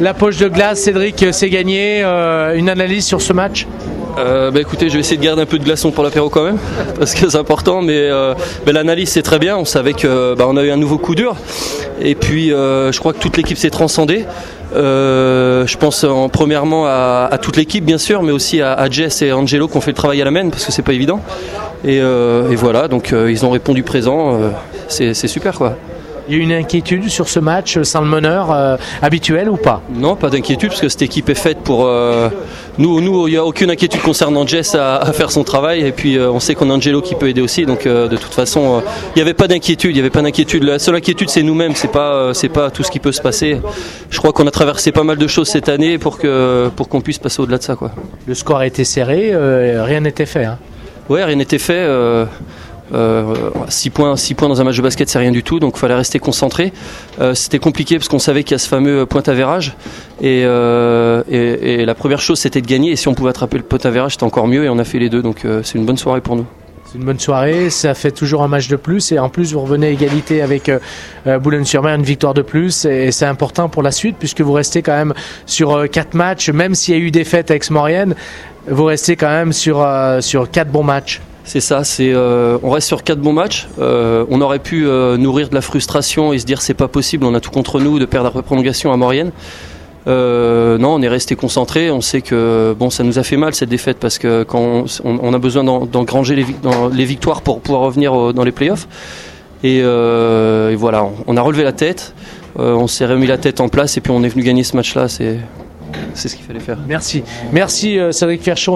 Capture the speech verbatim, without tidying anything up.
la poche de glace, Cédric, c'est gagné. Euh, une analyse sur ce match? Euh, bah écoutez, je vais essayer de garder un peu de glaçon pour l'apéro quand même, parce que c'est important. Mais, euh, mais l'analyse c'est très bien. On savait que bah, on a eu un nouveau coup dur, et puis euh, je crois que toute l'équipe s'est transcendée. Euh, je pense en premièrement à, à toute l'équipe bien sûr, mais aussi à, à Jess et Angelo qui ont fait le travail à la main parce que c'est pas évident. Et, euh, et voilà, donc euh, ils ont répondu présent. Euh, c'est, c'est super quoi. Il y a eu une inquiétude sur ce match sans le meneur euh, habituel ou pas? Non, pas d'inquiétude parce que cette équipe est faite pour euh, nous. Nous, il n'y a aucune inquiétude concernant Jess à, à faire son travail, et puis euh, on sait qu'on a Angelo qui peut aider aussi. Donc euh, de toute façon, il euh, n'y avait pas d'inquiétude. Il y avait pas d'inquiétude. La seule inquiétude, c'est nous-mêmes. C'est pas, euh, c'est pas tout ce qui peut se passer. Je crois qu'on a traversé pas mal de choses cette année pour que pour qu'on puisse passer au-delà de ça, quoi. Le score a été serré, euh, rien n'était fait. Hein. Ouais, rien n'était fait. Euh, Euh, six points, six points dans un match de basket, c'est rien du tout, donc il fallait rester concentré. Euh, c'était compliqué parce qu'on savait qu'il y a ce fameux point avérage, et, euh, et, et la première chose c'était de gagner, et si on pouvait attraper le point avérage c'était encore mieux, et on a fait les deux, donc euh, c'est une bonne soirée pour nous. C'est une bonne soirée, ça fait toujours un match de plus, et en plus vous revenez à égalité avec euh, Boulogne-sur-Mer, une victoire de plus, et, et c'est important pour la suite puisque vous restez quand même sur euh, quatre matchs, même s'il y a eu des défaites à Aix-Maurienne, vous restez quand même sur, euh, sur quatre bons matchs. C'est ça, c'est, euh, on reste sur quatre bons matchs. Euh, on aurait pu euh, nourrir de la frustration et se dire c'est pas possible, on a tout contre nous de perdre la prolongation à Maurienne. Euh, non, on est resté concentré. On sait que bon, ça nous a fait mal cette défaite parce que quand on, on a besoin d'en, d'engranger les, dans les victoires pour pouvoir revenir au, dans les playoffs. Et, euh, et voilà, on, on a relevé la tête, euh, on s'est remis la tête en place et puis on est venu gagner ce match-là. C'est, c'est ce qu'il fallait faire. Merci, merci euh, Cédric Ferchon.